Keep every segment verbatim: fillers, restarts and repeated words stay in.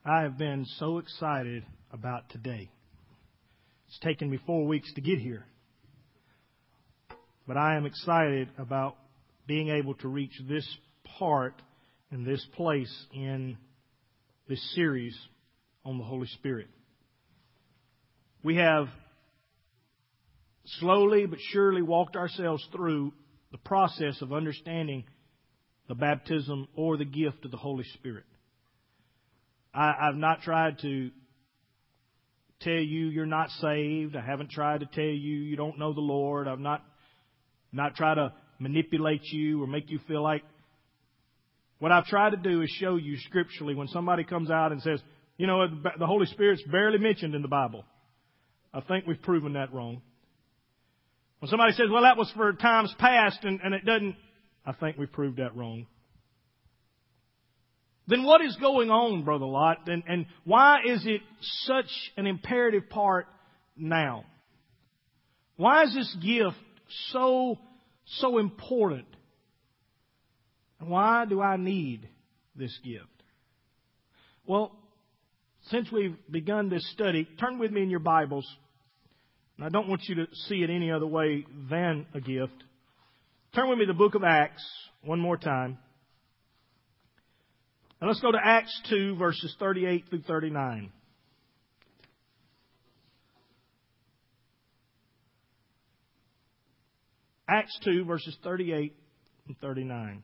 I have been so excited about today. It's taken me four weeks to get here. But I am excited about being able to reach this part and this place in this series on the Holy Spirit. We have slowly but surely walked ourselves through the process of understanding the baptism or the gift of the Holy Spirit. I, I've not tried to tell you you're not saved. I haven't tried to tell you you don't know the Lord. I've not not tried to manipulate you or make you feel like. What I've tried to do is show you scripturally when somebody comes out and says, you know, the Holy Spirit's barely mentioned in the Bible. I think we've proven that wrong. When somebody says, well, that was for times past and, and it doesn't, I think we've proved that wrong. Then what is going on, Brother Lott? And, and why is it such an imperative part now? Why is this gift so, so important? And why do I need this gift? Well, since we've begun this study, turn with me in your Bibles. And I don't want you to see it any other way than a gift. Turn with me to the book of Acts one more time. And let's go to Acts two, verses thirty-eight through thirty-nine. Acts two, verses thirty-eight and thirty-nine.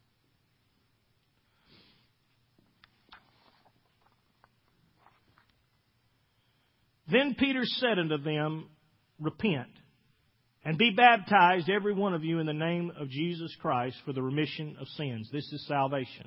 Then Peter said unto them, Repent, and be baptized every one of you in the name of Jesus Christ for the remission of sins. This is salvation.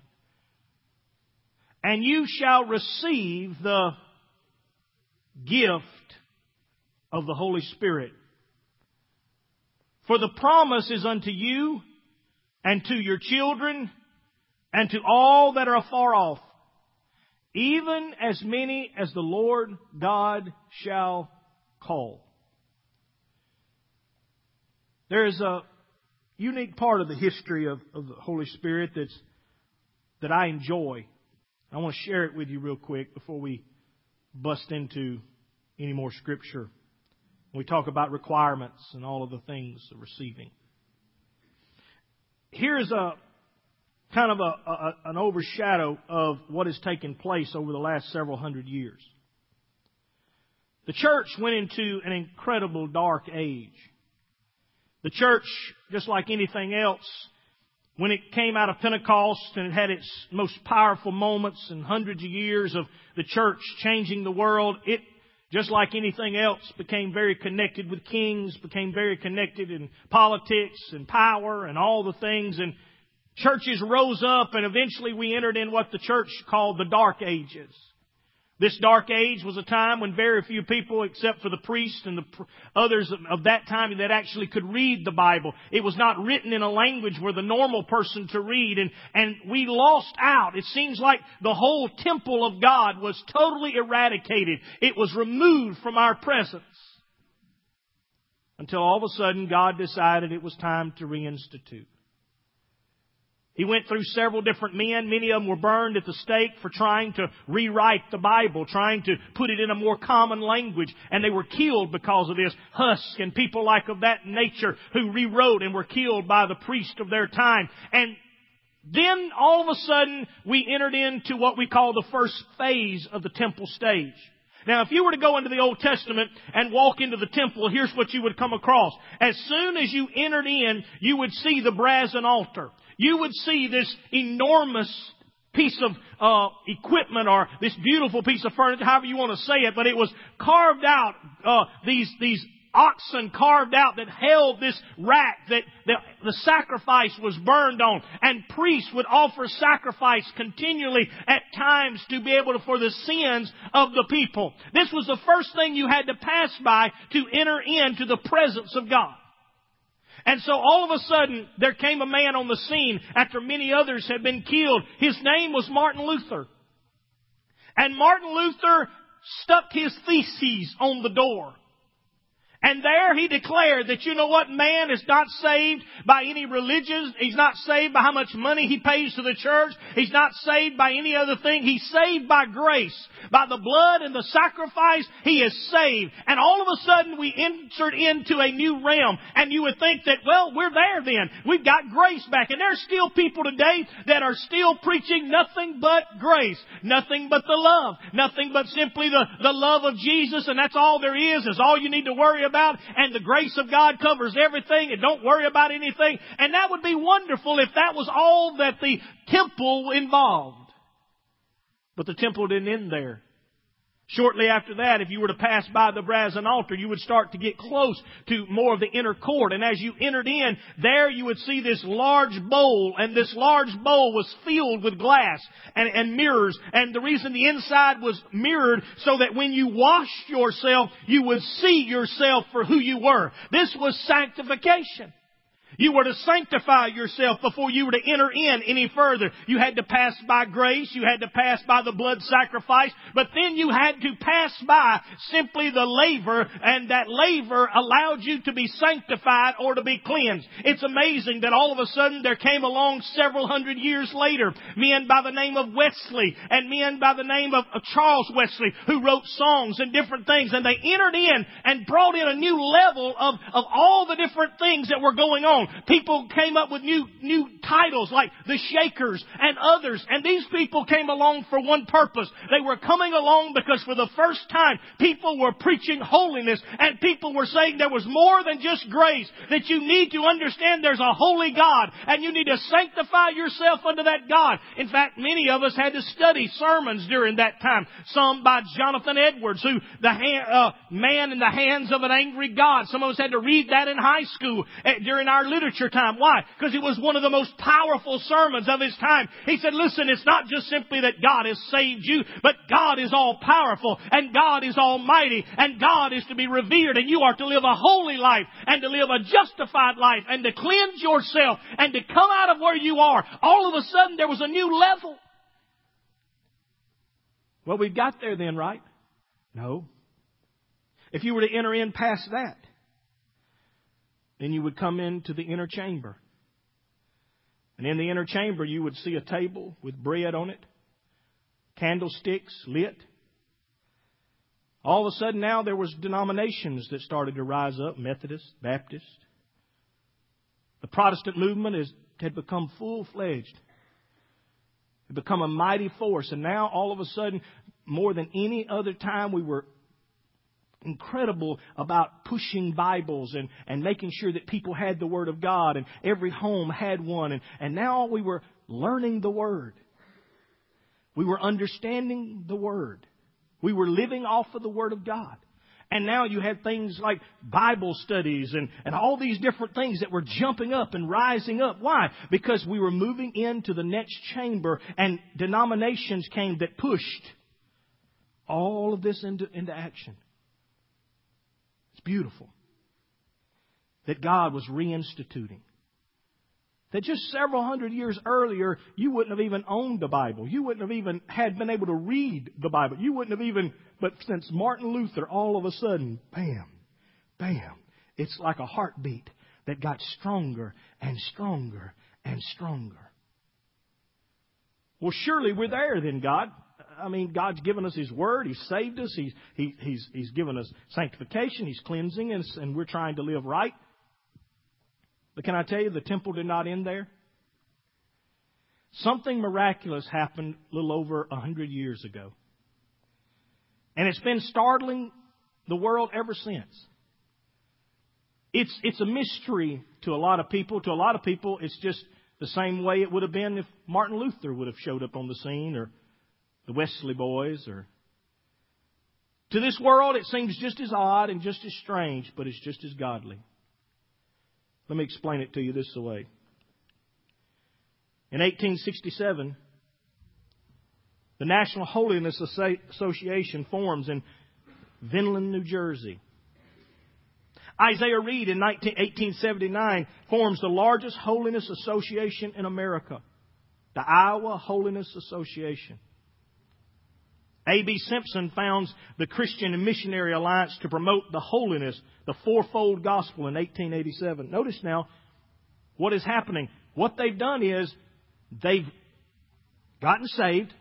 And you shall receive the gift of the Holy Spirit. For the promise is unto you and to your children and to all that are afar off, even as many as the Lord God shall call. There is a unique part of the history of, of the Holy Spirit that's, that I enjoy. I want to share it with you real quick before we bust into any more Scripture. We talk about requirements and all of the things of receiving. Here's a kind of a, a, an overshadow of what has taken place over the last several hundred years. The church went into an incredible dark age. The church, just like anything else, when it came out of Pentecost and it had its most powerful moments and hundreds of years of the church changing the world, it, just like anything else, became very connected with kings, became very connected in politics and power and all the things. And churches rose up and eventually we entered in what the church called the Dark Ages. This Dark Age was a time when very few people, except for the priests and the others of that time, that actually could read the Bible. It was not written in a language for the normal person to read. And, and we lost out. It seems like the whole temple of God was totally eradicated. It was removed from our presence. Until all of a sudden God decided it was time to reinstitute. He went through several different men. Many of them were burned at the stake for trying to rewrite the Bible, trying to put it in a more common language. And they were killed because of this. Husk and people like of that nature who rewrote and were killed by the priest of their time. And then all of a sudden we entered into what we call the first phase of the temple stage. Now, if you were to go into the Old Testament and walk into the temple, here's what you would come across. As soon as you entered in, you would see the brazen altar. You would see this enormous piece of uh, equipment or this beautiful piece of furniture, however you want to say it, but it was carved out, uh, these, these oxen carved out that held this rack that the, the sacrifice was burned on. And priests would offer sacrifice continually at times to be able to, for the sins of the people. This was the first thing you had to pass by to enter into the presence of God. And so all of a sudden, there came a man on the scene after many others had been killed. His name was Martin Luther. And Martin Luther stuck his theses on the door. And there he declared that, you know what, man is not saved by any religion. He's not saved by how much money he pays to the church. He's not saved by any other thing. He's saved by grace. By the blood and the sacrifice, he is saved. And all of a sudden we entered into a new realm. And you would think that, well, we're there then. We've got grace back. And there's still people today that are still preaching nothing but grace. Nothing but the love. Nothing but simply the, the love of Jesus. And that's all there is. Is all you need to worry about. About, and the grace of God covers everything, and don't worry about anything. And that would be wonderful if that was all that the temple involved. But the temple didn't end there. Shortly after that, if you were to pass by the brazen altar, you would start to get close to more of the inner court. And as you entered in, there you would see this large bowl. And this large bowl was filled with glass and, and mirrors. And the reason the inside was mirrored, so that when you washed yourself, you would see yourself for who you were. This was sanctification. You were to sanctify yourself before you were to enter in any further. You had to pass by grace. You had to pass by the blood sacrifice. But then you had to pass by simply the laver. And that laver allowed you to be sanctified or to be cleansed. It's amazing that all of a sudden there came along several hundred years later men by the name of Wesley and men by the name of Charles Wesley, who wrote songs and different things. And they entered in and brought in a new level of, of all the different things that were going on. People came up with new new titles like the Shakers and others. And these people came along for one purpose. They were coming along because for the first time people were preaching holiness. And people were saying there was more than just grace. That you need to understand there's a holy God. And you need to sanctify yourself unto that God. In fact, many of us had to study sermons during that time. Some by Jonathan Edwards, who the hand, uh, man in the hands of an angry God. Some of us had to read that in high school uh, during our literature time. Why? Because it was one of the most powerful sermons of his time. He said, listen, it's not just simply that God has saved you, but God is all powerful and God is almighty and God is to be revered, and you are to live a holy life and to live a justified life and to cleanse yourself and to come out of where you are. All of a sudden there was a new level. Well, we got there then, right? No. If you were to enter in past that, then you would come into the inner chamber. And in the inner chamber, you would see a table with bread on it, candlesticks lit. All of a sudden now there was denominations that started to rise up, Methodist, Baptist. The Protestant movement is, had become full-fledged. It had become a mighty force. And now all of a sudden, more than any other time, we were incredible about pushing Bibles and, and making sure that people had the Word of God, and every home had one. And, and now we were learning the Word. We were understanding the Word. We were living off of the Word of God. And now you had things like Bible studies and, and all these different things that were jumping up and rising up. Why? Because we were moving into the next chamber, and denominations came that pushed all of this into, into action. It's beautiful that God was reinstituting. That just several hundred years earlier, you wouldn't have even owned the Bible. You wouldn't have even had been able to read the Bible. You wouldn't have even, but since Martin Luther, all of a sudden, bam, bam, it's like a heartbeat that got stronger and stronger and stronger. Well, surely we're there then, God. I mean, God's given us His Word. He's saved us. He's, he, he's, He's given us sanctification. He's cleansing us, and we're trying to live right. But can I tell you, the temple did not end there? Something miraculous happened a little over a hundred years ago. And it's been startling the world ever since. It's, it's a mystery to a lot of people. To a lot of people, it's just the same way it would have been if Martin Luther would have showed up on the scene, or the Wesley boys. Or to this world, it seems just as odd and just as strange, but it's just as godly. Let me explain it to you this way. In eighteen sixty-seven, the National Holiness Association forms in Vineland, New Jersey. Isaiah Reed in eighteen seventy-nine forms the largest holiness association in America, the Iowa Holiness Association. A B Simpson founds the Christian and Missionary Alliance to promote the holiness, the fourfold gospel in eighteen eighty-seven. Notice now what is happening. What they've done is they've gotten saved,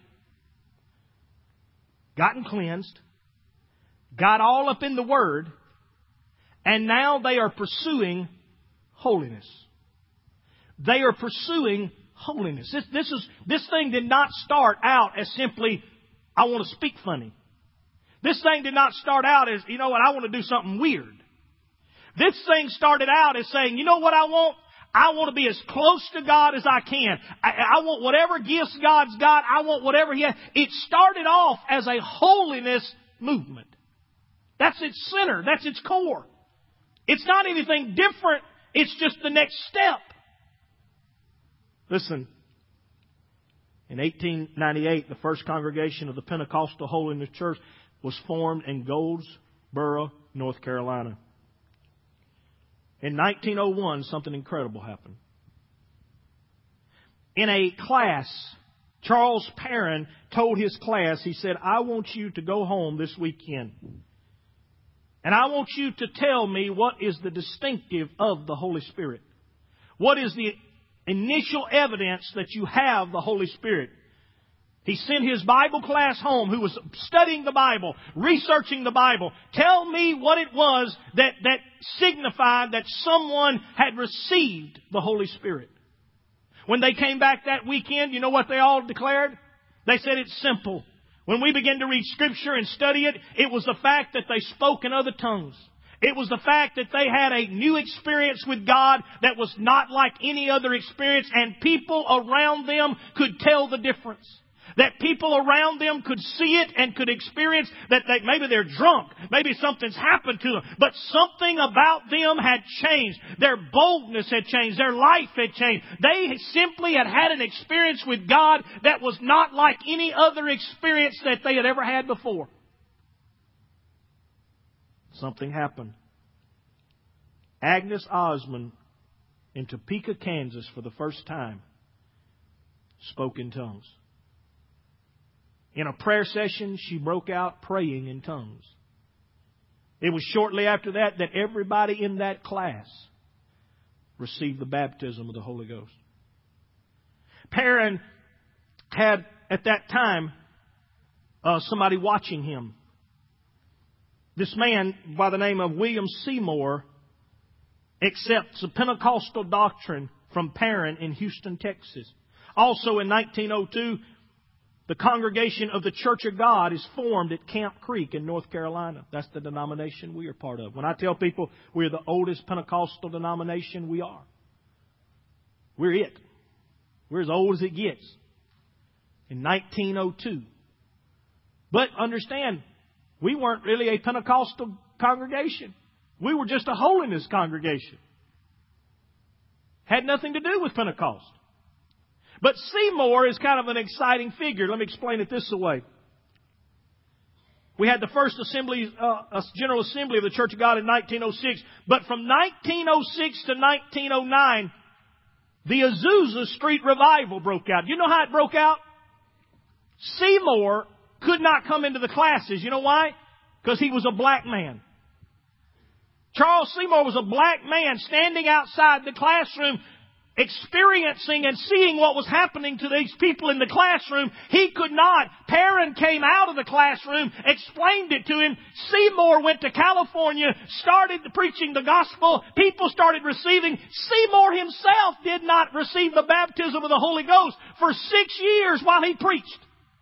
gotten cleansed, got all up in the Word, and now they are pursuing holiness. They are pursuing holiness. This, this is this thing did not start out as simply, I want to speak funny. This thing did not start out as, you know what, I want to do something weird. This thing started out as saying, you know what I want? I want to be as close to God as I can. I, I want whatever gifts God's got. I want whatever He has. It started off as a holiness movement. That's its center. That's its core. It's not anything different. It's just the next step. Listen, in eighteen ninety-eight, the first congregation of the Pentecostal Holiness Church was formed in Goldsboro, North Carolina. In nineteen oh one, something incredible happened. In a class, Charles Perrin told his class, he said, I want you to go home this weekend. And I want you to tell me what is the distinctive of the Holy Spirit. What is the initial evidence that you have the Holy Spirit? He sent his Bible class home who was studying the Bible, researching the Bible. Tell me what it was that, that signified that someone had received the Holy Spirit. When they came back that weekend, you know what they all declared? They said it's simple. When we began to read Scripture and study it, it was the fact that they spoke in other tongues. It was the fact that they had a new experience with God that was not like any other experience, and people around them could tell the difference. That people around them could see it and could experience that they, maybe they're drunk. Maybe something's happened to them. But something about them had changed. Their boldness had changed. Their life had changed. They simply had had an experience with God that was not like any other experience that they had ever had before. Something happened. Agnes Osmond in Topeka, Kansas, for the first time, spoke in tongues. In a prayer session, she broke out praying in tongues. It was shortly after that that everybody in that class received the baptism of the Holy Ghost. Perrin had, at that time, uh, somebody watching him. This man, by the name of William Seymour, accepts a Pentecostal doctrine from Perrin in Houston, Texas. Also in nineteen oh two, the congregation of the Church of God is formed at Camp Creek in North Carolina. That's the denomination we are part of. When I tell people we're the oldest Pentecostal denomination, we are. We're it. We're as old as it gets. In nineteen oh two. But understand, we weren't really a Pentecostal congregation. We were just a holiness congregation. Had nothing to do with Pentecost. But Seymour is kind of an exciting figure. Let me explain it this way. We had the first assembly, uh, General Assembly of the Church of God in nineteen oh six. But from nineteen oh six to nineteen oh nine, the Azusa Street Revival broke out. You know how it broke out? Seymour could not come into the classes. You know why? Because he was a black man. Charles Seymour was a black man standing outside the classroom, experiencing and seeing what was happening to these people in the classroom. He could not. Perrin came out of the classroom, explained it to him. Seymour went to California, started preaching the gospel. People started receiving. Seymour himself did not receive the baptism of the Holy Ghost for six years while he preached.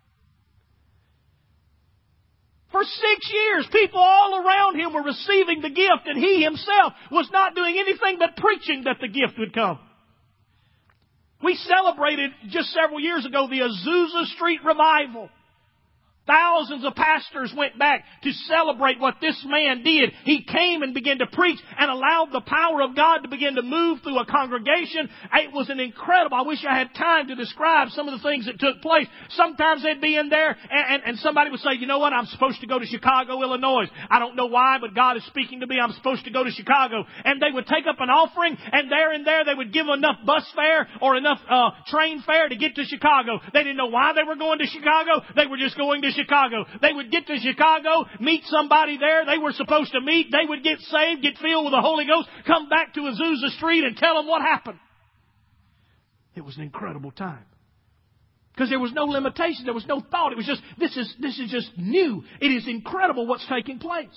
For six years, people all around him were receiving the gift, and he himself was not doing anything but preaching that the gift would come. We celebrated just several years ago the Azusa Street Revival. Thousands of pastors went back to celebrate what this man did. He came and began to preach and allowed the power of God to begin to move through a congregation. It was an incredible, I wish I had time to describe some of the things that took place. Sometimes they'd be in there and, and, and somebody would say, you know what, I'm supposed to go to Chicago, Illinois. I don't know why, but God is speaking to me. I'm supposed to go to Chicago. And they would take up an offering, and there and there they would give enough bus fare or enough uh, train fare to get to Chicago. They didn't know why they were going to Chicago. They were just going to Chicago. They would get to Chicago, meet somebody there they were supposed to meet. They would get saved, get filled with the Holy Ghost, come back to Azusa Street and tell them what happened. It was an incredible time. Because there was no limitation. There was no thought. It was just, this is, this is just new. It is incredible what's taking place.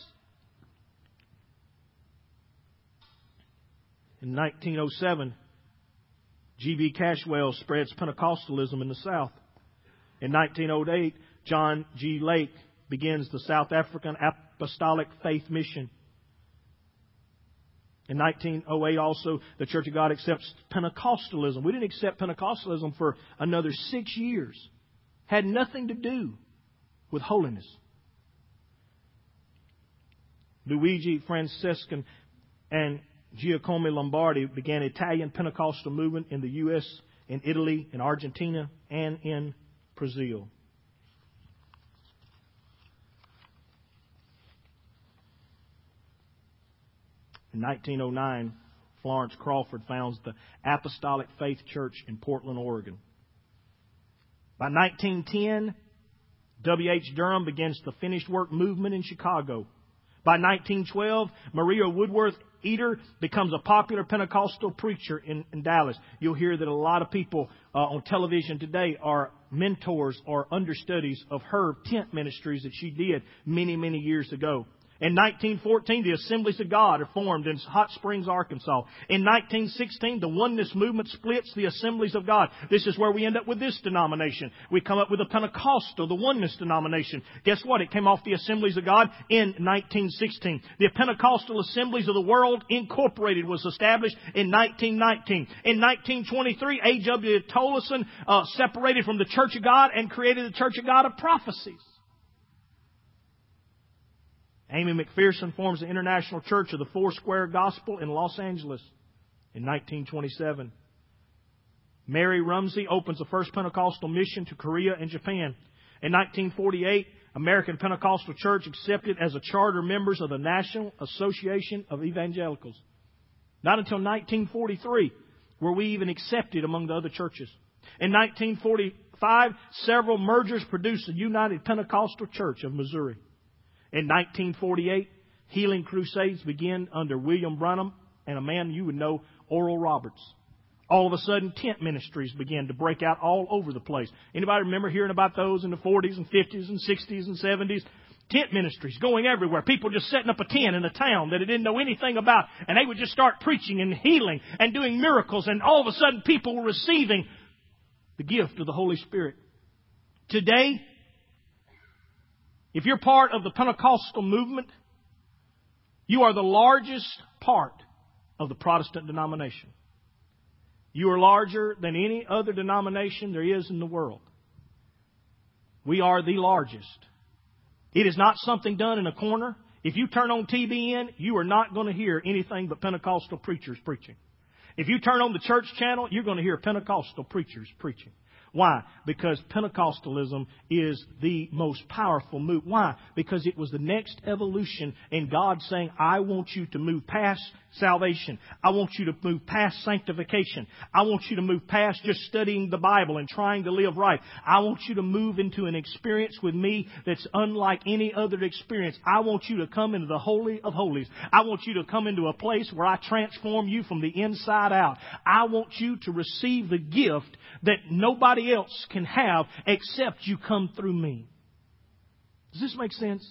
In nineteen oh seven, G B Cashwell spreads Pentecostalism in the South. In nineteen oh eight, John G. Lake begins the South African Apostolic Faith Mission. In nineteen oh eight also, the Church of God accepts Pentecostalism. We didn't accept Pentecostalism for another six years. Had nothing to do with holiness. Luigi Francescan and Giacomo Lombardi began Italian Pentecostal movement in the U S, in Italy, in Argentina, and in Brazil. In nineteen oh nine, Florence Crawford founds the Apostolic Faith Church in Portland, Oregon. By nineteen ten, W H Durham begins the finished work movement in Chicago. By nineteen twelve, Maria Woodworth Eater becomes a popular Pentecostal preacher in, in Dallas. You'll hear that a lot of people uh, on television today are mentors or understudies of her tent ministries that she did many, many years ago. In nineteen fourteen, the Assemblies of God are formed in Hot Springs, Arkansas. In nineteen sixteen, the Oneness Movement splits the Assemblies of God. This is where we end up with this denomination. We come up with a Pentecostal, the Oneness denomination. Guess what? It came off the Assemblies of God in nineteen sixteen. The Pentecostal Assemblies of the World Incorporated was established in nineteen nineteen. In nineteen twenty-three, A W Tolleson uh, separated from the Church of God and created the Church of God of Prophecies. Amy McPherson forms the International Church of the Foursquare Gospel in Los Angeles in nineteen twenty-seven. Mary Rumsey opens the first Pentecostal mission to Korea and Japan. In nineteen forty-eight, American Pentecostal Church accepted as a charter members of the National Association of Evangelicals. Not until nineteen forty-three were we even accepted among the other churches. In nineteen forty-five, several mergers produced the United Pentecostal Church of Missouri. In nineteen forty-eight, healing crusades began under William Branham and a man you would know, Oral Roberts. All of a sudden, tent ministries began to break out all over the place. Anybody remember hearing about those in the forties and fifties and sixties and seventies? Tent ministries going everywhere. People just setting up a tent in a town that they didn't know anything about. And they would just start preaching and healing and doing miracles. And all of a sudden, people were receiving the gift of the Holy Spirit. Today, if you're part of the Pentecostal movement, you are the largest part of the Protestant denomination. You are larger than any other denomination there is in the world. We are the largest. It is not something done in a corner. If you turn on T B N, you are not going to hear anything but Pentecostal preachers preaching. If you turn on the church channel, you're going to hear Pentecostal preachers preaching. Why? Because Pentecostalism is the most powerful move. Why? Because it was the next evolution in God saying, I want you to move past salvation. I want you to move past sanctification. I want you to move past just studying the Bible and trying to live right. I want you to move into an experience with me that's unlike any other experience. I want you to come into the Holy of Holies. I want you to come into a place where I transform you from the inside out. I want you to receive the gift that nobody else can have except you come through me. Does this make sense?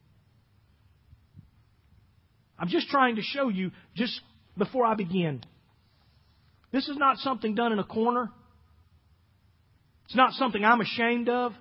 I'm just trying to show you, just before I begin, this is not something done in a corner. It's not something I'm ashamed of.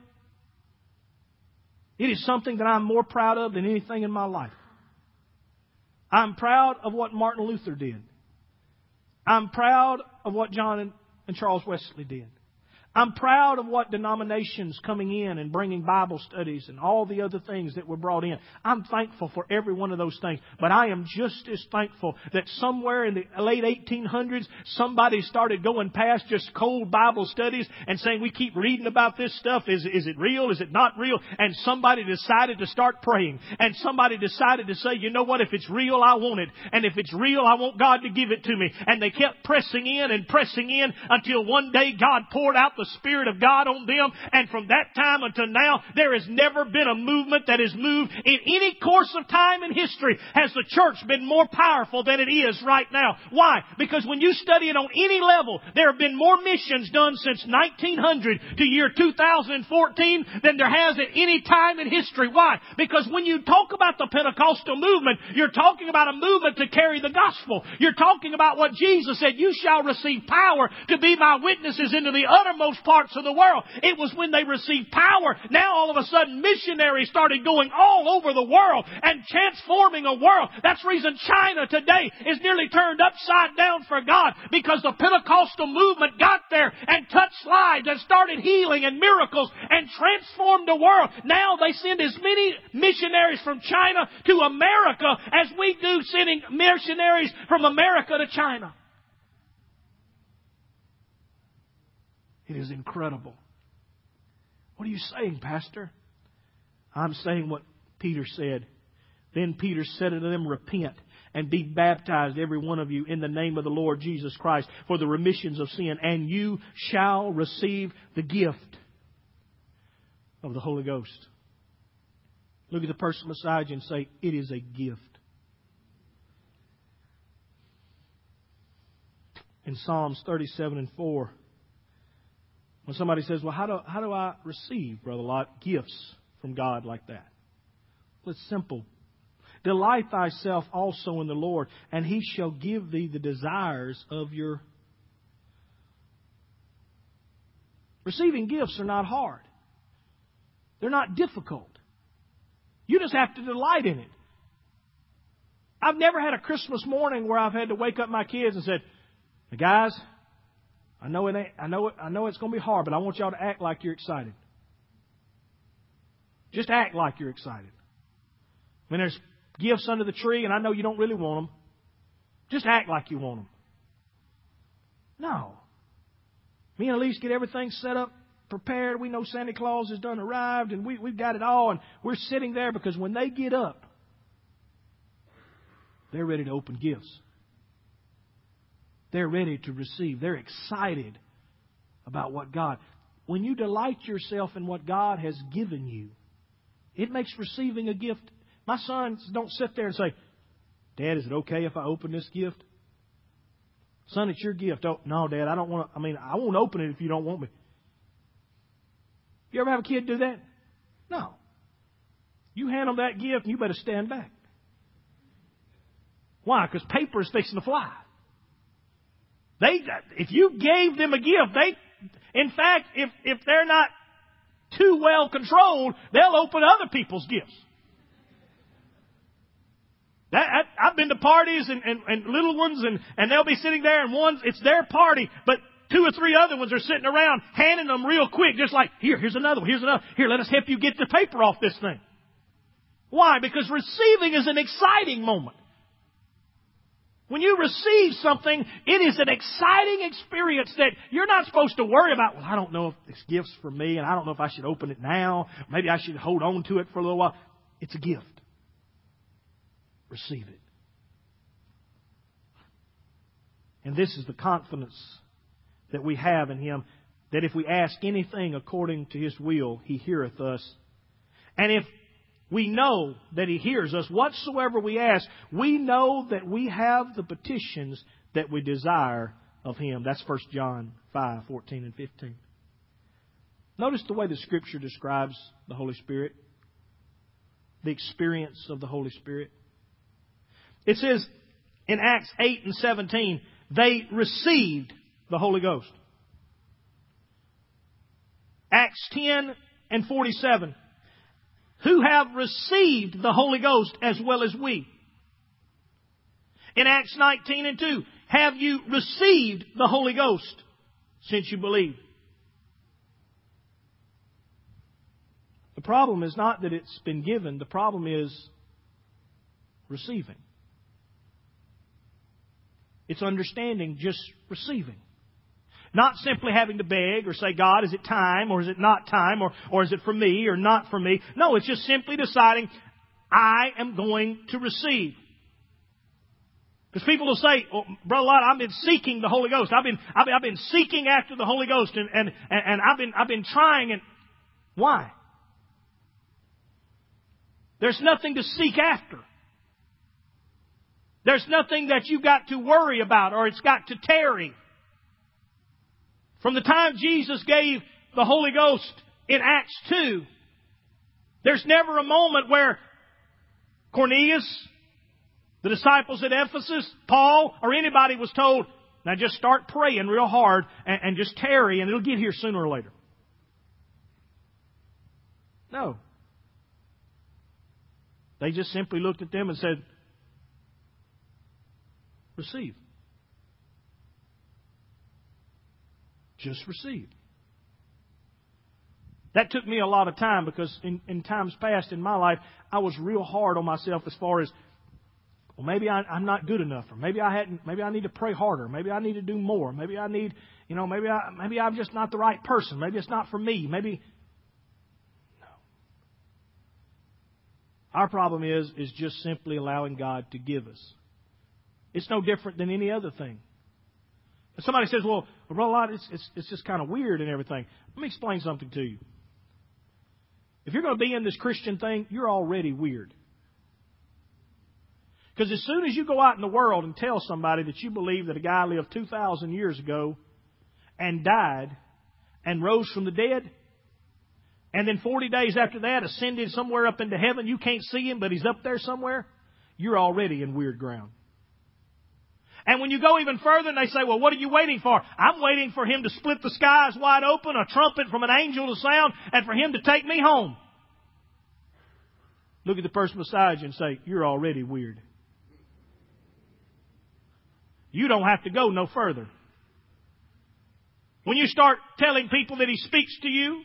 It is something that I'm more proud of than anything in my life. I'm proud of what Martin Luther did. I'm proud of what John and, and Charles Wesley did. I'm proud of what denominations coming in and bringing Bible studies and all the other things that were brought in. I'm thankful for every one of those things. But I am just as thankful that somewhere in the late eighteen hundreds, somebody started going past just cold Bible studies and saying, we keep reading about this stuff. Is, is it real? Is it not real? And somebody decided to start praying. And somebody decided to say, you know what? If it's real, I want it. And if it's real, I want God to give it to me. And they kept pressing in and pressing in until one day God poured out the the Spirit of God on them. And from that time until now, there has never been a movement that has moved in any course of time in history. Has the church been more powerful than it is right now? Why? Because when you study it on any level, there have been more missions done since nineteen hundred to year two thousand fourteen than there has at any time in history. Why? Because when you talk about the Pentecostal movement, you're talking about a movement to carry the gospel. You're talking about what Jesus said, you shall receive power to be my witnesses into the uttermost parts of the world. It was when they received power. Now all of a sudden missionaries started going all over the world and transforming a world. That's the reason China today is nearly turned upside down for God, because the Pentecostal movement got there and touched lives and started healing and miracles and transformed the world. Now they send as many missionaries from China to America as we do sending missionaries from America to China. It is incredible. What are you saying, Pastor? I'm saying what Peter said. Then Peter said unto them, repent and be baptized, every one of you, in the name of the Lord Jesus Christ, for the remissions of sin, and you shall receive the gift of the Holy Ghost. Look at the person beside you and say, it is a gift. In Psalms thirty-seven and four, when somebody says, well, how do, how do I receive, Brother Lot, gifts from God like that? Well, it's simple. Delight thyself also in the Lord, and He shall give thee the desires of your... Receiving gifts are not hard. They're not difficult. You just have to delight in it. I've never had a Christmas morning where I've had to wake up my kids and said, guys, I know it ain't, I know it, I know it's going to be hard, but I want y'all to act like you're excited. Just act like you're excited. When there's gifts under the tree and I know you don't really want them, just act like you want them. No. Me and Elise get everything set up, prepared. We know Santa Claus has done arrived, and we, we've got it all, and we're sitting there because when they get up, they're ready to open gifts. They're ready to receive. They're excited about what God... When you delight yourself in what God has given you, it makes receiving a gift... My sons don't sit there and say, Dad, is it okay if I open this gift? Son, it's your gift. Oh, no, Dad, I don't want to... I mean, I won't open it if you don't want me. You ever have a kid do that? No. You hand them that gift and you better stand back. Why? Because paper is fixing to fly. They, if you gave them a gift, they, in fact, if, if they're not too well controlled, they'll open other people's gifts. That, I, I've been to parties and, and, and little ones, and, and they'll be sitting there, and one's, it's their party, but two or three other ones are sitting around handing them real quick, just like, here, here's another one, here's another. Here, let us help you get the paper off this thing. Why? Because receiving is an exciting moment. When you receive something, it is an exciting experience that you're not supposed to worry about, well, I don't know if this gift's for me, and I don't know if I should open it now. Maybe I should hold on to it for a little while. It's a gift. Receive it. And this is the confidence that we have in Him, that if we ask anything according to His will, He heareth us. And if we know that He hears us, whatsoever we ask, we know that we have the petitions that we desire of Him. That's First John five, fourteen and fifteen. Notice the way the Scripture describes the Holy Spirit, the experience of the Holy Spirit. It says in Acts eight and seventeen, they received the Holy Ghost. Acts ten and forty-seven, who have received the Holy Ghost as well as we. In Acts nineteen and two, have you received the Holy Ghost since you believed? The problem is not that it's been given. The problem is receiving. It's understanding just receiving. Not simply having to beg or say, God, is it time or is it not time or, or is it for me or not for me? No, it's just simply deciding, I am going to receive. Because people will say, oh, Brother Lott, I've been seeking the Holy Ghost. I've been, I've been, I've been seeking after the Holy Ghost and, and, and, and I've been, I've been trying. And why? There's nothing to seek after. There's nothing that you've got to worry about or it's got to tarry. From the time Jesus gave the Holy Ghost in Acts two, there's never a moment where Cornelius, the disciples at Ephesus, Paul, or anybody was told, now just start praying real hard and, and just tarry and it'll get here sooner or later. No. They just simply looked at them and said, receive. Just receive. That took me a lot of time because in, in times past in my life, I was real hard on myself as far as, well, maybe I, I'm not good enough, or maybe I hadn't, maybe I need to pray harder, maybe I need to do more, maybe I need, you know, maybe I, maybe I'm just not the right person, maybe it's not for me, maybe. No. Our problem is, is just simply allowing God to give us. It's no different than any other thing. If somebody says, well, Brother Lott, it's, it's, it's just kind of weird and everything. Let me explain something to you. If you're going to be in this Christian thing, you're already weird. Because as soon as you go out in the world and tell somebody that you believe that a guy lived two thousand years ago and died and rose from the dead, and then forty days after that ascended somewhere up into heaven, you can't see Him, but He's up there somewhere, you're already in weird ground. And when you go even further and they say, well, what are you waiting for? I'm waiting for Him to split the skies wide open, a trumpet from an angel to sound, and for Him to take me home. Look at the person beside you and say, you're already weird. You don't have to go no further. When you start telling people that He speaks to you,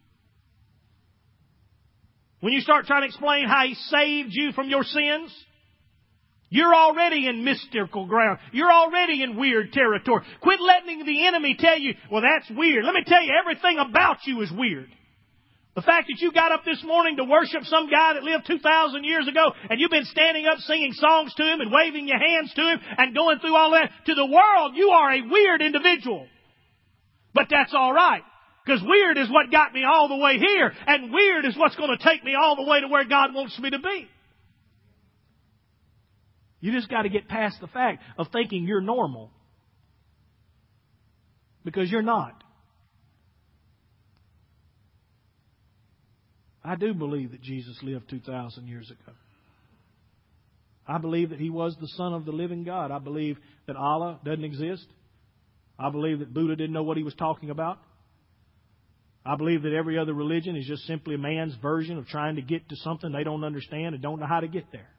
when you start trying to explain how He saved you from your sins, you're already in mystical ground. You're already in weird territory. Quit letting the enemy tell you, well, that's weird. Let me tell you, everything about you is weird. The fact that you got up this morning to worship some guy that lived two thousand years ago and you've been standing up singing songs to Him and waving your hands to Him and going through all that, to the world, you are a weird individual. But that's all right. Because weird is what got me all the way here. And weird is what's going to take me all the way to where God wants me to be. You just got to get past the fact of thinking you're normal. Because you're not. I do believe that Jesus lived two thousand years ago. I believe that He was the Son of the living God. I believe that Allah doesn't exist. I believe that Buddha didn't know what he was talking about. I believe that every other religion is just simply a man's version of trying to get to something they don't understand and don't know how to get there.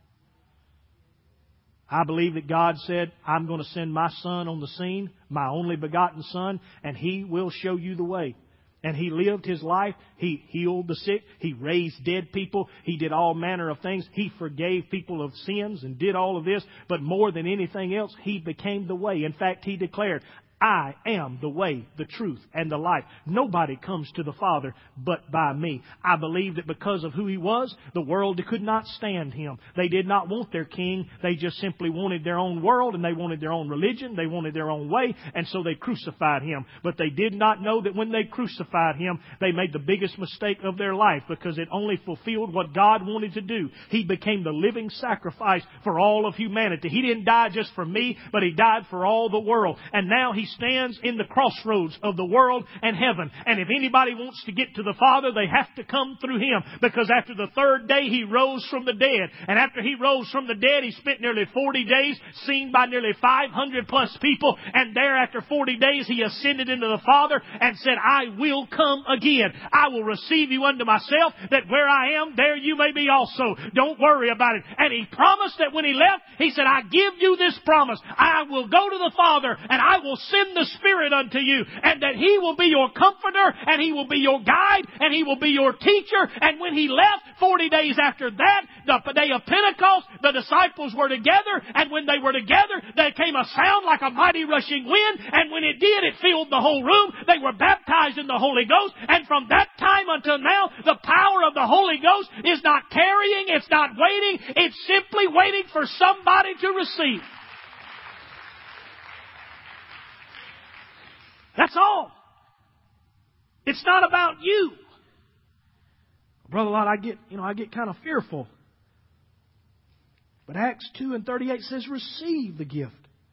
I believe that God said, I'm going to send my Son on the scene, my only begotten Son, and He will show you the way. And He lived His life. He healed the sick. He raised dead people. He did all manner of things. He forgave people of sins and did all of this. But more than anything else, He became the way. In fact, He declared, I am the way, the truth, and the life. Nobody comes to the Father but by me. I believe that because of who He was, the world could not stand Him. They did not want their king. They just simply wanted their own world, and they wanted their own religion. They wanted their own way, and so they crucified Him. But they did not know that when they crucified Him, they made the biggest mistake of their life, because it only fulfilled what God wanted to do. He became the living sacrifice for all of humanity. He didn't die just for me, but He died for all the world. And now He stands in the crossroads of the world and heaven. And if anybody wants to get to the Father, they have to come through Him. Because after the third day, He rose from the dead. And after He rose from the dead, He spent nearly forty days, seen by nearly five hundred plus people. And there, after forty days, He ascended into the Father and said, I will come again. I will receive you unto myself, that where I am, there you may be also. Don't worry about it. And He promised that when He left, He said, I give you this promise. I will go to the Father and I will send the Spirit unto you, and that He will be your comforter, and He will be your guide, and He will be your teacher. And when He left, forty days after that, the day of Pentecost, the disciples were together, and when they were together, there came a sound like a mighty rushing wind, and when it did, it filled the whole room. They were baptized in the Holy Ghost, and from that time until now, the power of the Holy Ghost is not tarrying, it's not waiting, it's simply waiting for somebody to receive. That's all. It's not about you. Brother Lot, I get, you know, I get kind of fearful. But Acts two and thirty-eight says, receive the gift.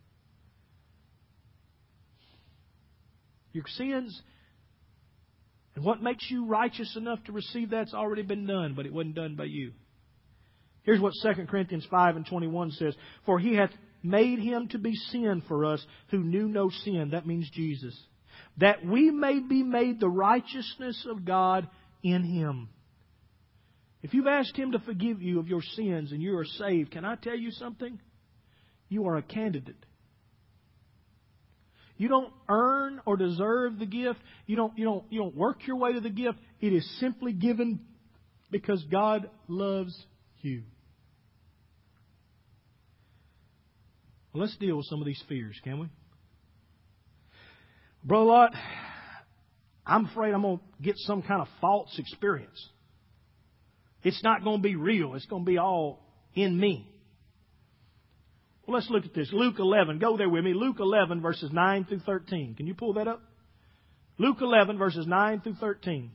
Your sins and what makes you righteous enough to receive that's already been done, but it wasn't done by you. Here's what Second Corinthians five and twenty-one says. For He hath made Him to be sin for us who knew no sin. That means Jesus. That we may be made the righteousness of God in Him. If you've asked Him to forgive you of your sins and you are saved, can I tell you something? You are a candidate. You don't earn or deserve the gift. You don't, you don't, you don't work your way to the gift. It is simply given because God loves you. Well, let's deal with some of these fears, can we? Brother Lot, I'm afraid I'm going to get some kind of false experience. It's not going to be real. It's going to be all in me. Well, let's look at this. Luke eleven. Go there with me. Luke eleven, verses nine through thirteen. Can you pull that up? Luke eleven, verses nine through thirteen.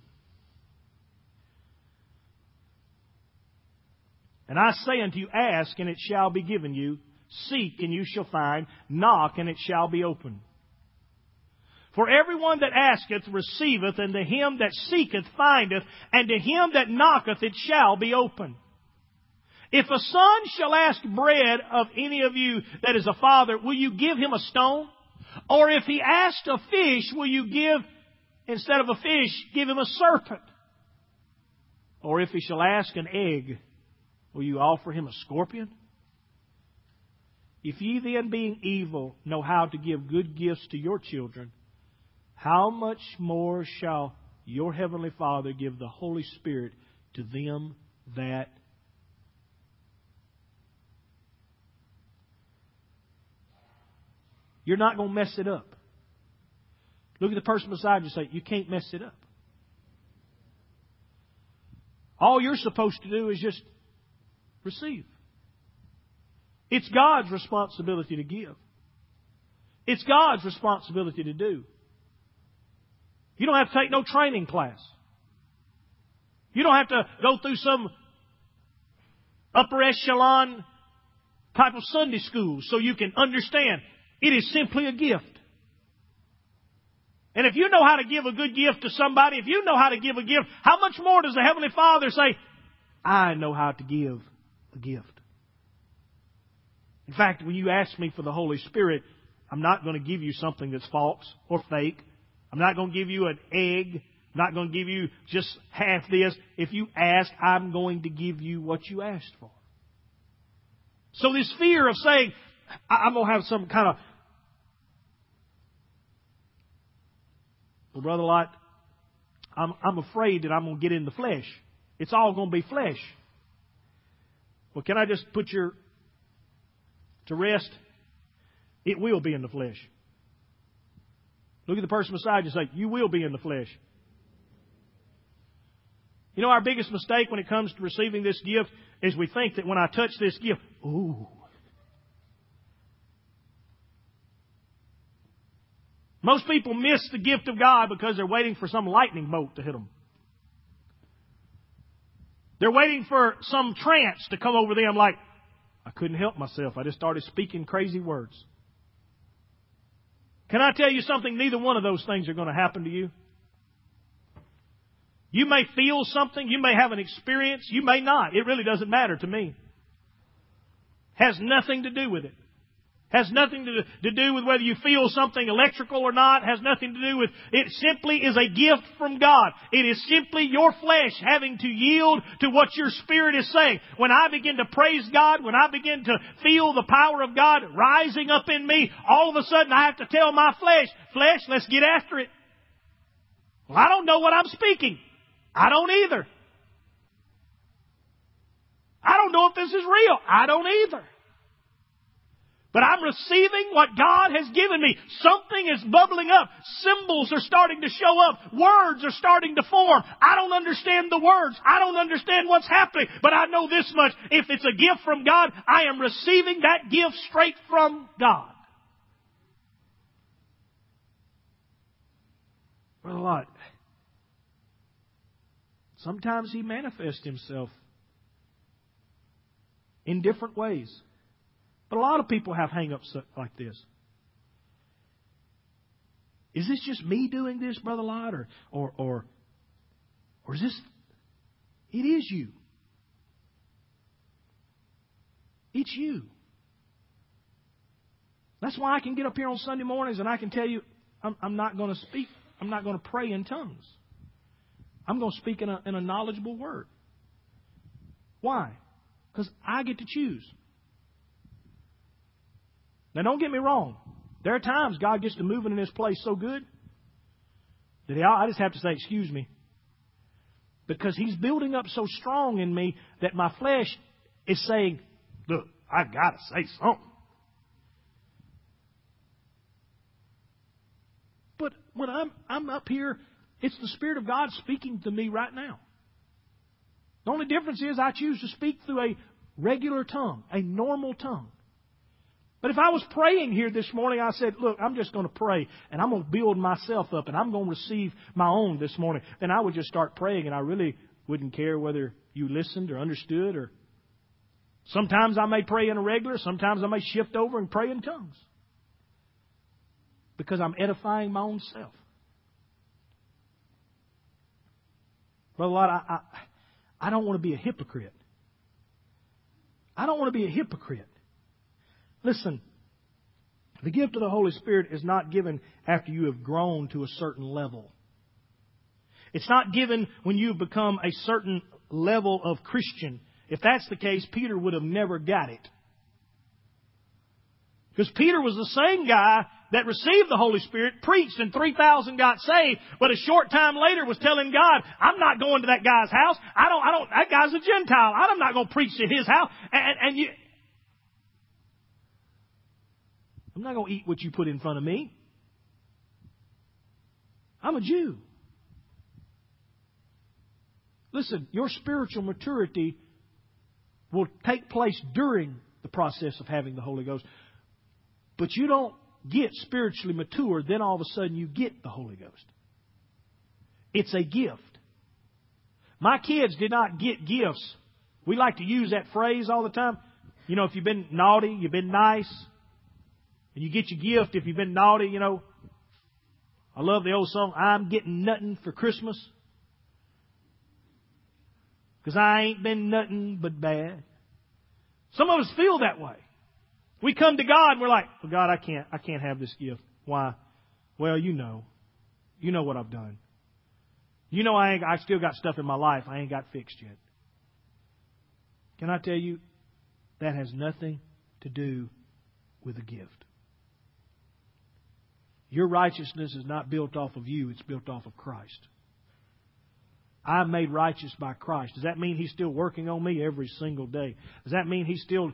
And I say unto you, ask, and it shall be given you. Seek, and you shall find. Knock, and it shall be opened. For everyone that asketh receiveth, and to him that seeketh findeth, and to him that knocketh it shall be opened. If a son shall ask bread of any of you that is a father, will you give him a stone? Or if he asked a fish, will you give, instead of a fish, give him a serpent? Or if he shall ask an egg, will you offer him a scorpion? If ye then, being evil, know how to give good gifts to your children, how much more shall your heavenly Father give the Holy Spirit to them that You're not going to mess it up. Look at the person beside you and say, you can't mess it up. All you're supposed to do is just receive. It's God's responsibility to give. It's God's responsibility to do. You don't have to take no training class. You don't have to go through some upper echelon type of Sunday school so you can understand. It is simply a gift. And if you know how to give a good gift to somebody, if you know how to give a gift, how much more does the Heavenly Father say, I know how to give a gift? In fact, when you ask me for the Holy Spirit, I'm not going to give you something that's false or fake. I'm not going to give you an egg. I'm not going to give you just half this. If you ask, I'm going to give you what you asked for. So this fear of saying, I'm going to have some kind of... Well, Brother Lot, I'm, I'm afraid that I'm going to get in the flesh. It's all going to be flesh. Well, can I just put your to rest? It will be in the flesh. Look at the person beside you and say, you will be in the flesh. You know, our biggest mistake when it comes to receiving this gift is we think that when I touch this gift, ooh. Most people miss the gift of God because they're waiting for some lightning bolt to hit them. They're waiting for some trance to come over them like, I couldn't help myself. I just started speaking crazy words. Can I tell you something? Neither one of those things are going to happen to you. You may feel something. You may have an experience. You may not. It really doesn't matter to me. Has nothing to do with it. Has nothing to, to do with whether you feel something electrical or not. Has nothing to do with... It simply is a gift from God. It is simply your flesh having to yield to what your spirit is saying. When I begin to praise God, when I begin to feel the power of God rising up in me, all of a sudden I have to tell my flesh, flesh, let's get after it. Well, I don't know what I'm speaking. I don't either. I don't know if this is real. I don't either. But I'm receiving what God has given me. Something is bubbling up. Symbols are starting to show up. Words are starting to form. I don't understand the words. I don't understand what's happening. But I know this much. If it's a gift from God, I am receiving that gift straight from God. Brother Lot, sometimes He manifests Himself in different ways. But a lot of people have hang-ups like this. Is this just me doing this, Brother Lot? Or, or, or, or is this... It is you. It's you. That's why I can get up here on Sunday mornings and I can tell you, I'm, I'm not going to speak, I'm not going to pray in tongues. I'm going to speak in a, in a knowledgeable word. Why? Because I get to choose. Now, don't get me wrong. There are times God gets to moving in this place so good that I just have to say, excuse me. Because He's building up so strong in me that my flesh is saying, look, I got to say something. But when I'm, I'm up here, it's the Spirit of God speaking to me right now. The only difference is I choose to speak through a regular tongue, a normal tongue. But if I was praying here this morning, I said, look, I'm just going to pray and I'm going to build myself up and I'm going to receive my own this morning. Then I would just start praying and I really wouldn't care whether you listened or understood. Or sometimes I may pray in a regular, sometimes I may shift over and pray in tongues. Because I'm edifying my own self. Brother Lot, I, I, I don't want to be a hypocrite. I don't want to be a hypocrite. Listen, the gift of the Holy Spirit is not given after you have grown to a certain level. It's not given when you've become a certain level of Christian. If that's the case, Peter would have never got it. Because Peter was the same guy that received the Holy Spirit, preached, and three thousand got saved, but a short time later was telling God, I'm not going to that guy's house. I don't, I don't, that guy's a Gentile. I'm not going to preach at his house. And, and you... I'm not going to eat what you put in front of me. I'm a Jew. Listen, your spiritual maturity will take place during the process of having the Holy Ghost. But you don't get spiritually mature, then all of a sudden you get the Holy Ghost. It's a gift. My kids did not get gifts. We like to use that phrase all the time. You know, if you've been naughty, you've been nice. And you get your gift if you've been naughty, you know. I love the old song, I'm getting nothing for Christmas. Because I ain't been nothing but bad. Some of us feel that way. We come to God and we're like, well, God, I can't, I can't have this gift. Why? Well, you know. You know what I've done. You know I ain't, I still got stuff in my life I ain't got fixed yet. Can I tell you, that has nothing to do with a gift. Your righteousness is not built off of you. It's built off of Christ. I'm made righteous by Christ. Does that mean He's still working on me every single day? Does that mean He's still...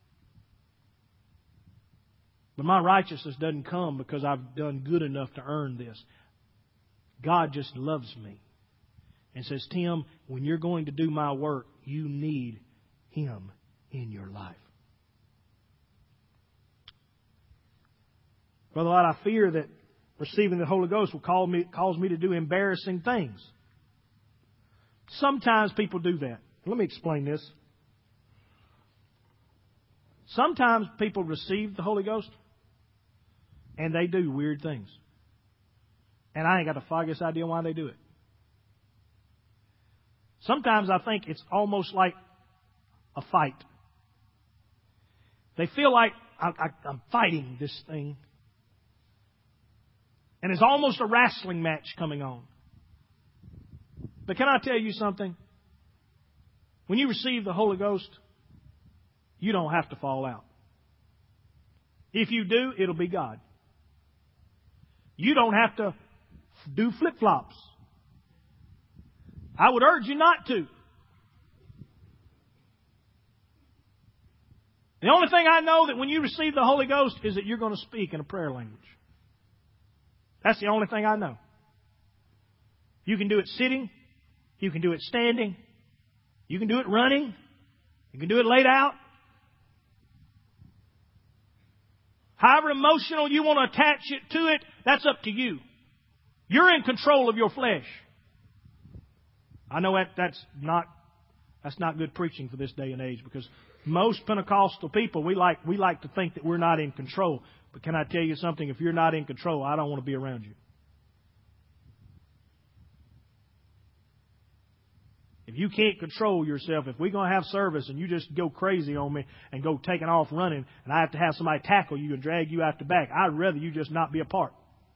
But my righteousness doesn't come because I've done good enough to earn this. God just loves me. And says, Tim, when you're going to do my work, you need Him in your life. Brother Lott, I fear that receiving the Holy Ghost will cause me, cause me to do embarrassing things. Sometimes people do that. Let me explain this. Sometimes people receive the Holy Ghost and they do weird things. And I ain't got the foggiest idea why they do it. Sometimes I think it's almost like a fight. They feel like I, I, I'm fighting this thing. And it's almost a wrestling match coming on. But can I tell you something? When you receive the Holy Ghost, you don't have to fall out. If you do, it'll be God. You don't have to do flip-flops. I would urge you not to. The only thing I know that when you receive the Holy Ghost is that you're going to speak in a prayer language. That's the only thing I know. You can do it sitting. You can do it standing. You can do it running. You can do it laid out. However emotional you want to attach it to it, that's up to you. You're in control of your flesh. I know that that's not that's not good preaching for this day and age, because most Pentecostal people, we like we like to think that we're not in control. But can I tell you something? If you're not in control, I don't want to be around you. If you can't control yourself, if we're going to have service and you just go crazy on me and go taking off running, and I have to have somebody tackle you and drag you out the back, I'd rather you just not be a part.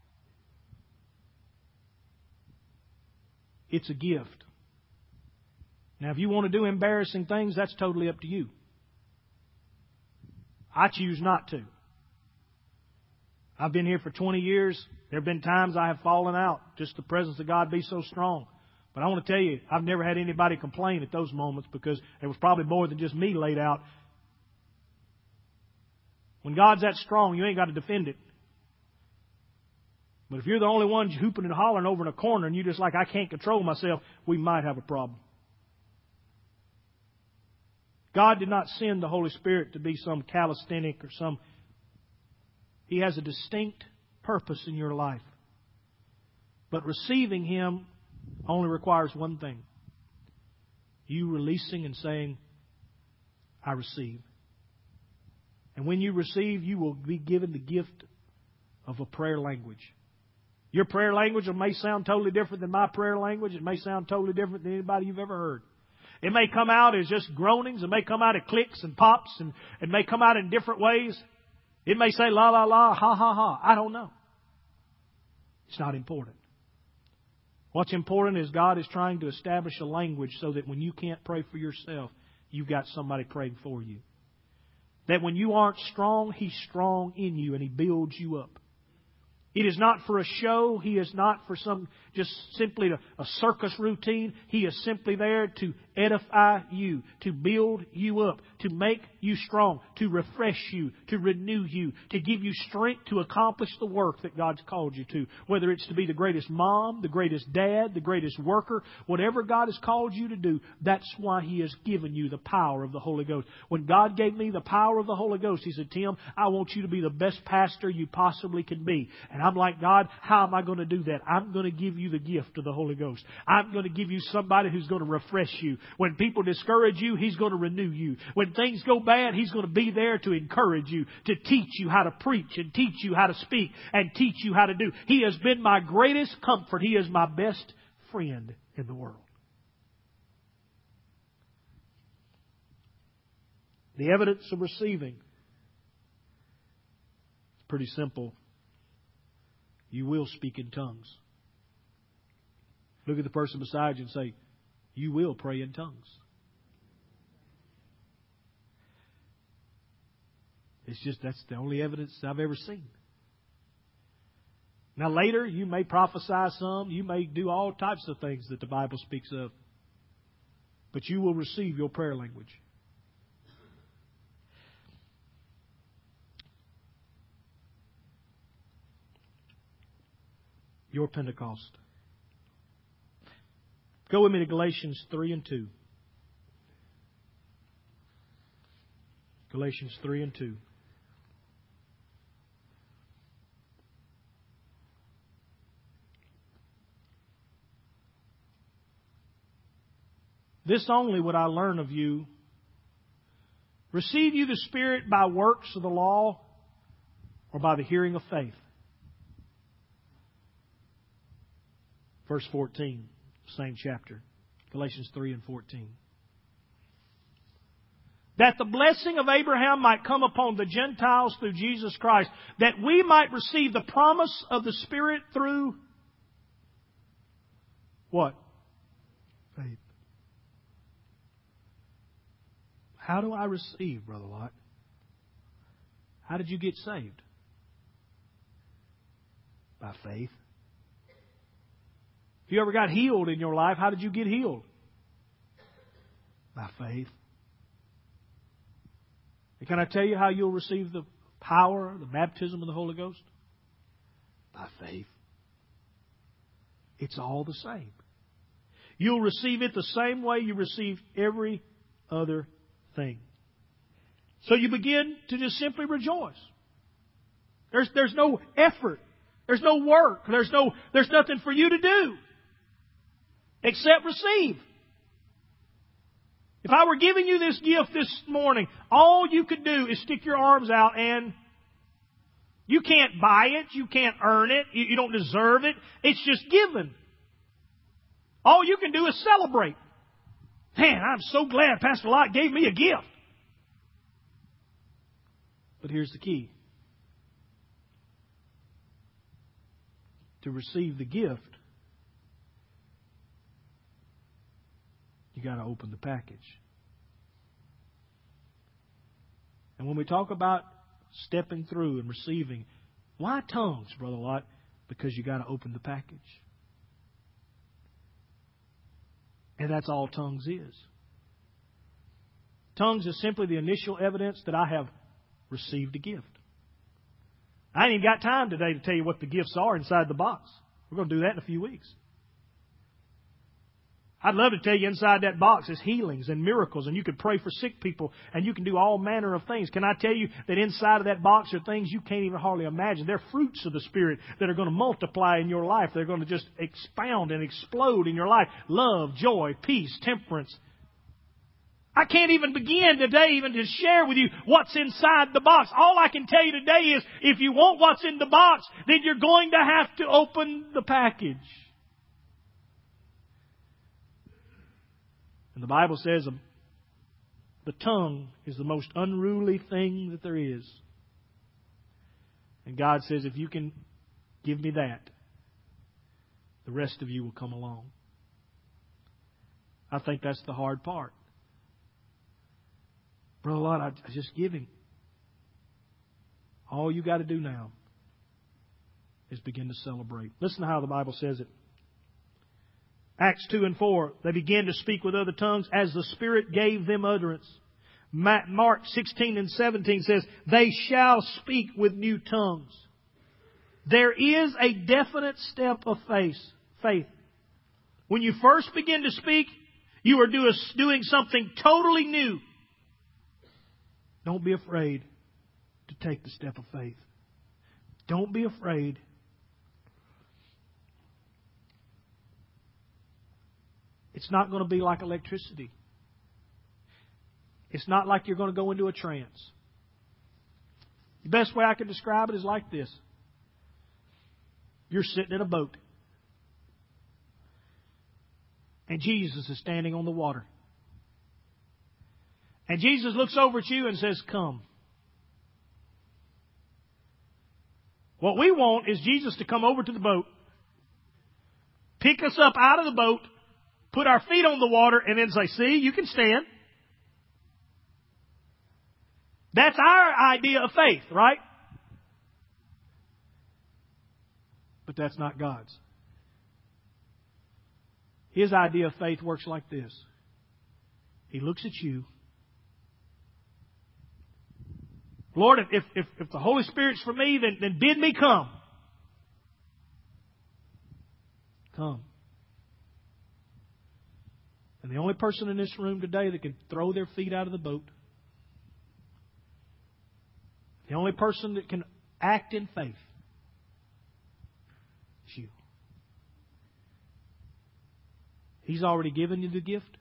It's a gift. Now, if you want to do embarrassing things, that's totally up to you. I choose not to. I've been here for twenty years. There have been times I have fallen out. Just the presence of God be so strong. But I want to tell you, I've never had anybody complain at those moments, because there was probably more than just me laid out. When God's that strong, you ain't got to defend it. But if you're the only one hooping and hollering over in a corner and you're just like, I can't control myself, we might have a problem. God did not send the Holy Spirit to be some calisthenic or some... He has a distinct purpose in your life. But receiving Him only requires one thing. You releasing and saying, I receive. And when you receive, you will be given the gift of a prayer language. Your prayer language may sound totally different than my prayer language. It may sound totally different than anybody you've ever heard. It may come out as just groanings. It may come out as clicks and pops. And it may come out in different ways. It may say la, la, la, ha, ha, ha. I don't know. It's not important. What's important is God is trying to establish a language so that when you can't pray for yourself, you've got somebody praying for you. That when you aren't strong, He's strong in you and He builds you up. It is not for a show. He is not for some just simply a, a circus routine. He is simply there to edify you, to build you up, to make you strong, to refresh you, to renew you, to give you strength to accomplish the work that God's called you to. Whether it's to be the greatest mom, the greatest dad, the greatest worker, whatever God has called you to do, that's why He has given you the power of the Holy Ghost. When God gave me the power of the Holy Ghost, He said, Tim, I want you to be the best pastor you possibly can be. And I'm like, God, how am I going to do that? I'm going to give you the gift of the Holy Ghost. I'm going to give you somebody who's going to refresh you. When people discourage you, He's going to renew you. When things go bad, He's going to be there to encourage you, to teach you how to preach and teach you how to speak and teach you how to do. He has been my greatest comfort. He is my best friend in the world. The evidence of receiving. It's pretty simple. You will speak in tongues. Look at the person beside you and say, you will pray in tongues. It's just, that's the only evidence I've ever seen. Now later, you may prophesy some. You may do all types of things that the Bible speaks of. But you will receive your prayer language. Your Pentecost. Go with me to Galatians three and two. Galatians three and two. This only would I learn of you. Receive you the Spirit by works of the law or by the hearing of faith? Verse fourteen, same chapter. Galatians three and fourteen. That the blessing of Abraham might come upon the Gentiles through Jesus Christ, that we might receive the promise of the Spirit through what? Faith. How do I receive, Brother Lott? How did you get saved? By faith. If you ever got healed in your life, how did you get healed? By faith. And can I tell you how you'll receive the power, the baptism of the Holy Ghost? By faith. It's all the same. You'll receive it the same way you receive every other thing. So you begin to just simply rejoice. There's, there's no effort. There's no work. There's no, there's nothing for you to do except receive. If I were giving you this gift this morning, all you could do is stick your arms out, and you can't buy it. You can't earn it. You, you don't deserve it. It's just given. All you can do is celebrate. Man, I'm so glad Pastor Lott gave me a gift. But here's the key. To receive the gift, you got to open the package. And when we talk about stepping through and receiving, why tongues, Brother Lott? Because you got to open the package. And that's all tongues is. Tongues is simply the initial evidence that I have received a gift. I ain't even got time today to tell you what the gifts are inside the box. We're going to do that in a few weeks. I'd love to tell you inside that box is healings and miracles, and you can pray for sick people, and you can do all manner of things. Can I tell you that inside of that box are things you can't even hardly imagine? They're fruits of the Spirit that are going to multiply in your life. They're going to just expound and explode in your life. Love, joy, peace, temperance. I can't even begin today even to share with you what's inside the box. All I can tell you today is if you want what's in the box, then you're going to have to open the package. And the Bible says the tongue is the most unruly thing that there is. And God says, if you can give me that, the rest of you will come along. I think that's the hard part. Brother Lott, I just give Him. All you got to do now is begin to celebrate. Listen to how the Bible says it. Acts two and four, they began to speak with other tongues as the Spirit gave them utterance. Mark sixteen and seventeen says, they shall speak with new tongues. There is a definite step of faith. Faith. When you first begin to speak, you are doing something totally new. Don't be afraid to take the step of faith. Don't be afraid. It's not going to be like electricity. It's not like you're going to go into a trance. The best way I can describe it is like this. You're sitting in a boat. And Jesus is standing on the water. And Jesus looks over at you and says, come. What we want is Jesus to come over to the boat, pick us up out of the boat, put our feet on the water, and then say, see, you can stand. That's our idea of faith, right? But that's not God's. His idea of faith works like this. He looks at you. Lord, if, if, if the Holy Spirit's for me, then, then bid me come. Come. And the only person in this room today that can throw their feet out of the boat, the only person that can act in faith, is you. He's already given you the gift.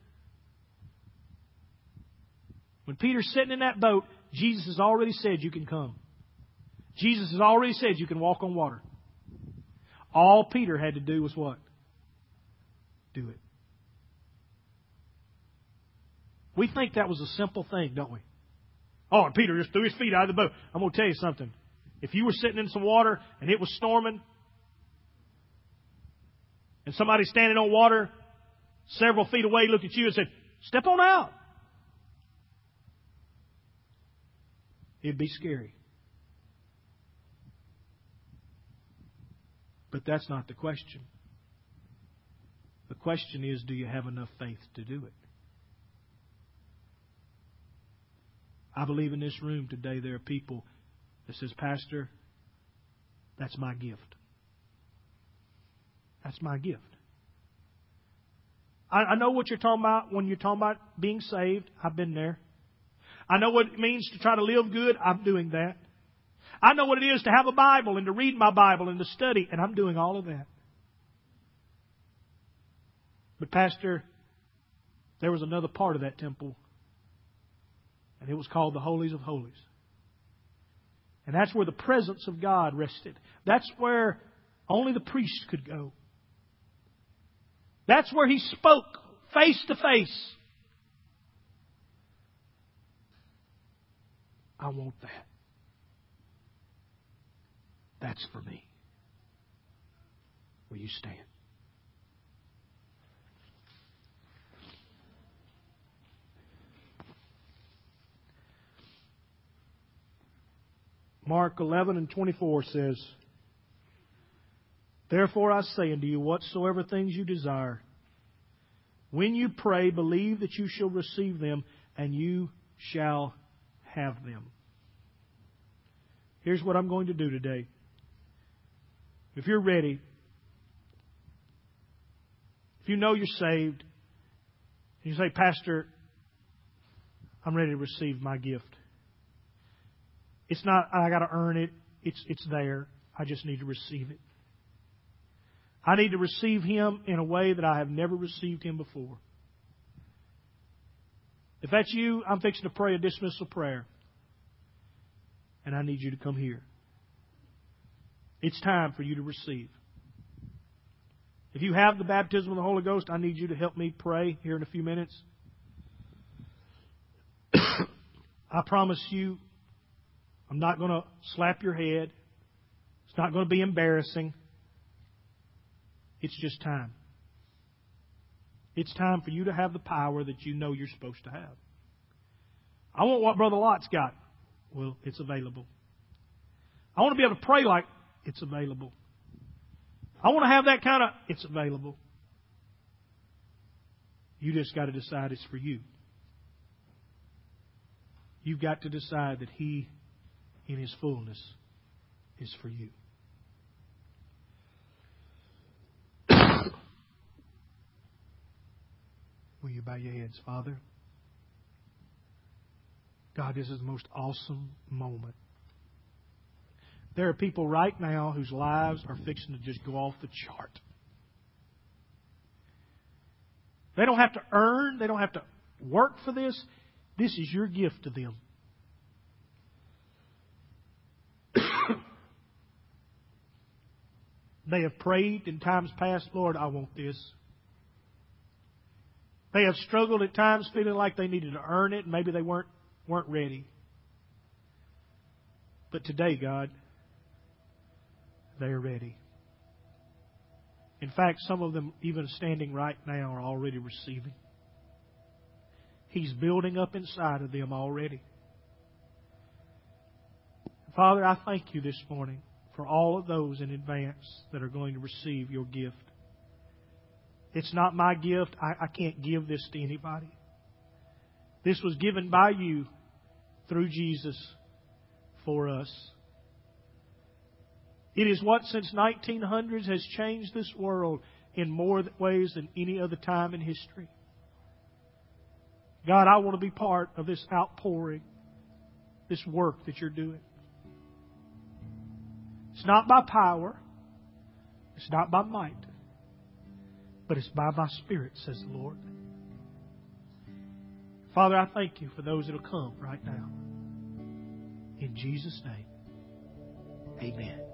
When Peter's sitting in that boat, Jesus has already said you can come. Jesus has already said you can walk on water. All Peter had to do was what? Do it. We think that was a simple thing, don't we? Oh, and Peter just threw his feet out of the boat. I'm going to tell you something. If you were sitting in some water and it was storming, and somebody standing on water several feet away looked at you and said, step on out. It'd be scary. But that's not the question. The question is, do you have enough faith to do it? I believe in this room today there are people that says, Pastor, that's my gift. That's my gift. I, I know what you're talking about when you're talking about being saved. I've been there. I know what it means to try to live good. I'm doing that. I know what it is to have a Bible and to read my Bible and to study, and I'm doing all of that. But Pastor, there was another part of that temple, and it was called the Holies of Holies. And that's where the presence of God rested. That's where only the priest could go. That's where He spoke face to face. I want that. That's for me. Will you stand? Mark eleven and twenty-four says, Therefore I say unto you, whatsoever things you desire, when you pray, believe that you shall receive them, and you shall have them. Here's what I'm going to do today. If you're ready, if you know you're saved, and you say, Pastor, I'm ready to receive my gift. It's not, I got to earn it. It's, it's there. I just need to receive it. I need to receive Him in a way that I have never received Him before. If that's you, I'm fixing to pray a dismissal prayer. And I need you to come here. It's time for you to receive. If you have the baptism of the Holy Ghost, I need you to help me pray here in a few minutes. I promise you, I'm not going to slap your head. It's not going to be embarrassing. It's just time. It's time for you to have the power that you know you're supposed to have. I want what Brother Lot's got. Well, it's available. I want to be able to pray like it's available. I want to have that kind of, it's available. You just got to decide it's for you. You've got to decide that He, in His fullness, is for you. Will you bow your heads, Father? God, this is the most awesome moment. There are people right now whose lives are fixing to just go off the chart. They don't have to earn, they don't have to work for this. This is your gift to them. They have prayed in times past, Lord, I want this. They have struggled at times feeling like they needed to earn it, and maybe they weren't, weren't ready. But today, God, they are ready. In fact, some of them, even standing right now, are already receiving. He's building up inside of them already. Father, I thank you this morning for all of those in advance that are going to receive your gift. It's not my gift. I, I can't give this to anybody. This was given by you through Jesus for us. It is what since nineteen hundreds has changed this world in more ways than any other time in history. God, I want to be part of this outpouring, this work that you're doing. It's not by power. It's not by might. But it's by my Spirit, says the Lord. Father, I thank you for those that will come right now. In Jesus' name, amen.